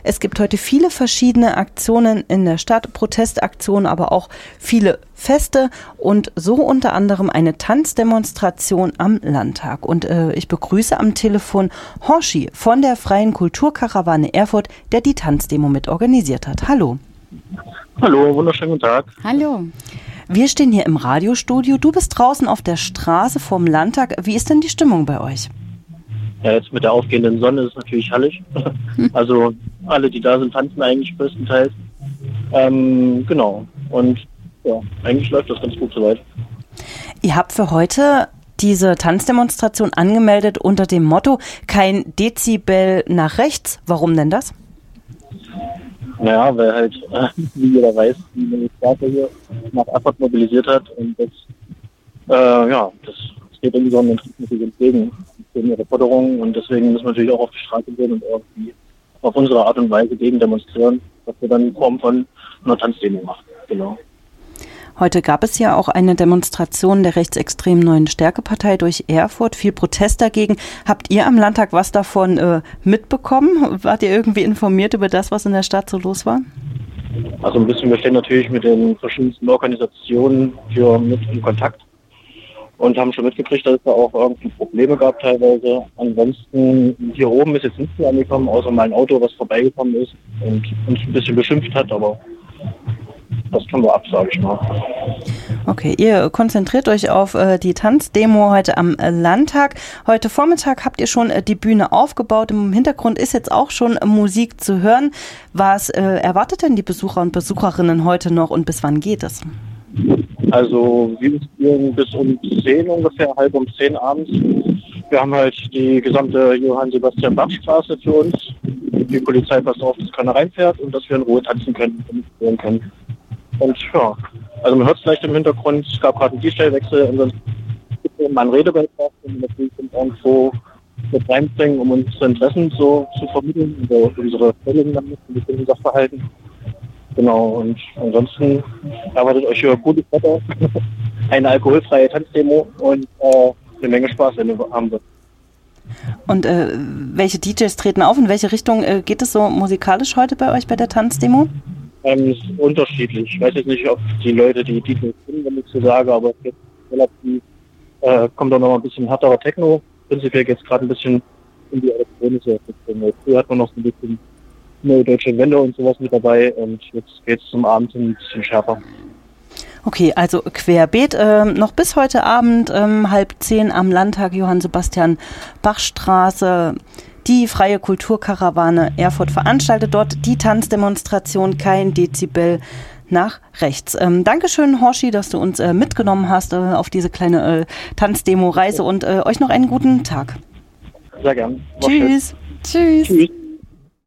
Es gibt heute viele verschiedene Aktionen in der Stadt, Protestaktionen, aber auch viele Feste und so unter anderem eine Tanzdemonstration am Landtag. Und ich begrüße am Telefon Horschi von der Freien Kulturkarawane Erfurt, der die Tanzdemo mit organisiert hat. Hallo. Hallo, wunderschönen guten Tag. Hallo. Wir stehen hier im Radiostudio. Du bist draußen auf der Straße vorm Landtag. Wie ist denn die Stimmung bei euch? Ja, jetzt mit der aufgehenden Sonne ist es natürlich herrlich. Also alle, die da sind, tanzen eigentlich größtenteils. Genau. Und ja, eigentlich läuft das ganz gut soweit. Ihr habt für heute diese Tanzdemonstration angemeldet unter dem Motto kein Dezibel nach rechts. Warum denn das? Naja, weil halt, wie jeder weiß, die Minister hier nach Erfurt mobilisiert hat und das geht irgendwie so an den Triebmittel entgegen, gegen ihre Forderungen, und deswegen müssen wir natürlich auch auf die Straße gehen und irgendwie auf unsere Art und Weise gegen demonstrieren, was wir dann in Form von einer Tanzdemo machen. Genau. Heute gab es ja auch eine Demonstration der rechtsextremen Neuen Stärke-Partei durch Erfurt, viel Protest dagegen. Habt ihr am Landtag was davon mitbekommen? Wart ihr irgendwie informiert über das, was in der Stadt so los war? Also ein bisschen, wir stehen natürlich mit den verschiedensten Organisationen mit in Kontakt und haben schon mitgekriegt, dass es da auch irgendwie Probleme gab teilweise. Ansonsten, hier oben ist jetzt nichts mehr angekommen, außer mal ein Auto, was vorbeigekommen ist und uns ein bisschen beschimpft hat, aber das können wir ab, sage ich mal. Okay, ihr konzentriert euch auf die Tanzdemo heute am Landtag. Heute Vormittag habt ihr schon die Bühne aufgebaut. Im Hintergrund ist jetzt auch schon Musik zu hören. Was erwartet denn die Besucher und Besucherinnen heute noch und bis wann geht es? Also wir spielen bis um 10 ungefähr, halb um 10 abends. Wir haben halt die gesamte Johann-Sebastian-Bach-Straße für uns. Die Polizei passt auf, dass keiner reinfährt und dass wir in Ruhe tanzen können und spielen können. Und ja, also man hört es vielleicht im Hintergrund, es gab gerade einen DJ-Wechsel, ansonsten gibt es mal ein Redebeitrag, den wir natürlich irgendwo mit reinbringen, um unsere Interessen so zu vermitteln, oder unsere Stellungen damit, in bestimmten Sachverhalten. Genau, und ansonsten erwartet euch hier gutes Wetter, eine alkoholfreie Tanzdemo und eine Menge Spaß, wenn wir haben wird. Und welche DJs treten auf? In welche Richtung geht es so musikalisch heute bei euch bei der Tanzdemo? Ist unterschiedlich. Ich weiß jetzt nicht, ob die Leute die DJs kennen, wenn ich so sage, aber es geht relativ, kommt auch noch mal ein bisschen härterer Techno. Prinzipiell geht es gerade ein bisschen in die elektronische Richtung. Früher hat man noch so ein bisschen Neue Deutsche Welle und sowas mit dabei und jetzt geht es zum Abend ein bisschen schärfer. Okay, also querbeet, noch bis heute Abend 9:30 am Landtag Johann-Sebastian-Bach-Straße. Die Freie Kulturkarawane Erfurt veranstaltet dort die Tanzdemonstration kein Dezibel nach rechts. Dankeschön, Horschi, dass du uns mitgenommen hast auf diese kleine Tanzdemo-Reise und euch noch einen guten Tag. Sehr gern. Tschüss. Tschüss.